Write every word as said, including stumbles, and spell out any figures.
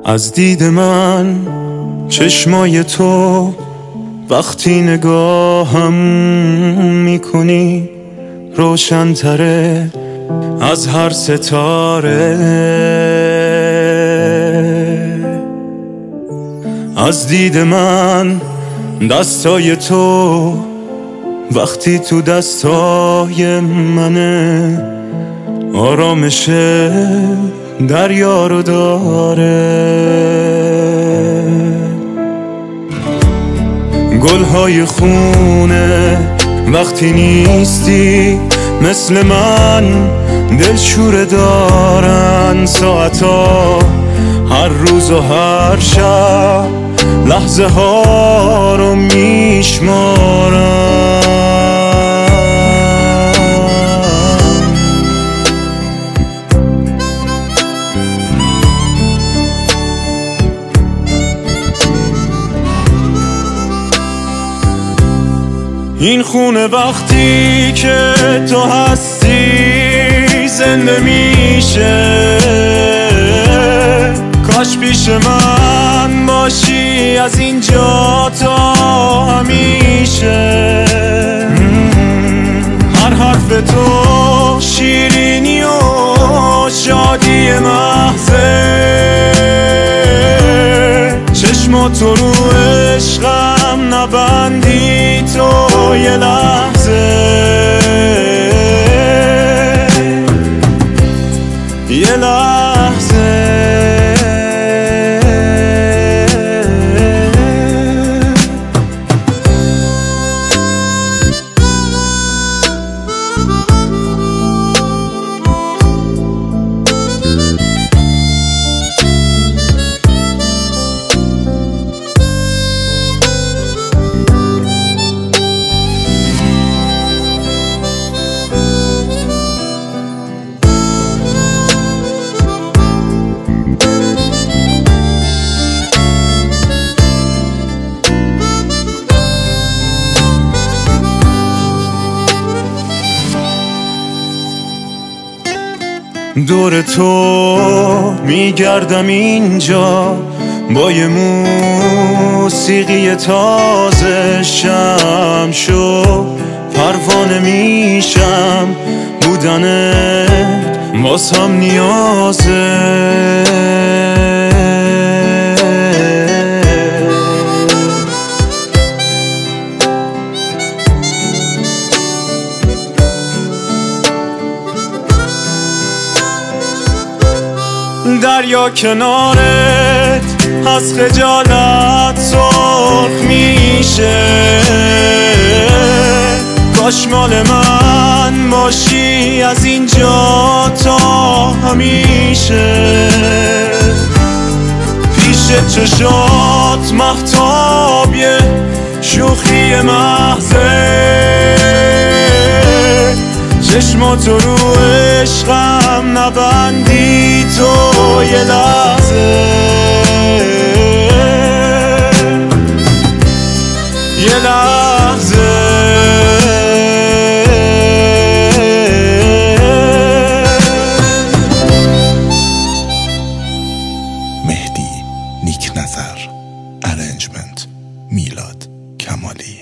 از دید من چشمای تو وقتی نگاهم میکنی روشن‌تره از هر ستاره. از دید من دستای تو وقتی تو دستای منه آرامش دریا رو داره. گلهای خونه وقتی نیستی مثل من دلشوره دارن ساعتا هر روز و هر شب لحظه ها رو میشمارن. این خونه وقتی که تو هستی زنده میشه. کاش پیش من باشی از اینجا تا همیشه. هر حرف تو شیرینی و شادی محضه. چشماتو رو عشقم نبندی تو یه لحظه یه لحظه. دور تو میگردم اینجا با یه موسیقی تازه. شم شو پروانه میشم بودنت واسم نیازه. دریا کنارت از خجالت سرخ میشه. کاش مال من باشی از اینجا تا همیشه. پیش چشات مهتابیه شوخی محضه. چشماتو رو عشقم نبندی تو یه لحظه یه لحظه. مهدی نیک نظر، ارنجمنت میلاد کمالی.